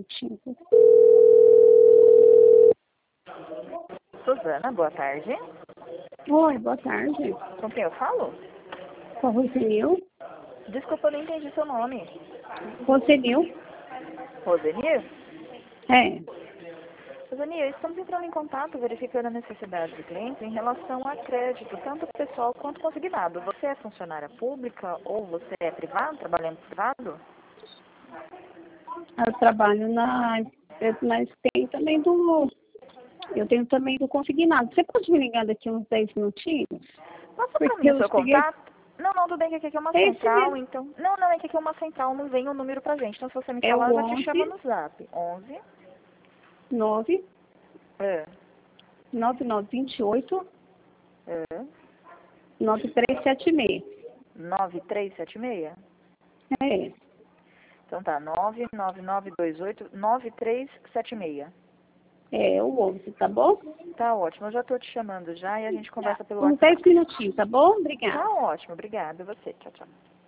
minutinhos. Suzana, boa tarde. Oi, boa tarde. Com quem eu falo? Com a Rosenil. Desculpa, eu não entendi seu nome. Rosenil? Rosenir? É. Rosenir, estamos entrando em contato verificando a necessidade do cliente em relação a crédito, tanto pessoal quanto consignado. Você é funcionária pública ou você é privado, trabalhando privado? Eu trabalho mas tem também eu tenho também do consignado. Você pode me ligar daqui uns 10 minutinhos? Passa para Porque mim o eu seu cheguei... contato. Não, tudo bem, que aqui é uma É esse central, mesmo. então... Não, é que aqui é uma central, não vem o número pra gente. Então, se você me É falar, o eu já te chamo 11 no zap. 11... 9 É. 9928 É. 9376. 9376? É. Então tá, 99928-9376. É o 11, tá bom? Tá ótimo, eu já tô te chamando já e a gente Tá. conversa pelo Uns 10 WhatsApp. minutinhos, tá bom? Obrigada. Tá ótimo, obrigada. E você? Tchau, tchau.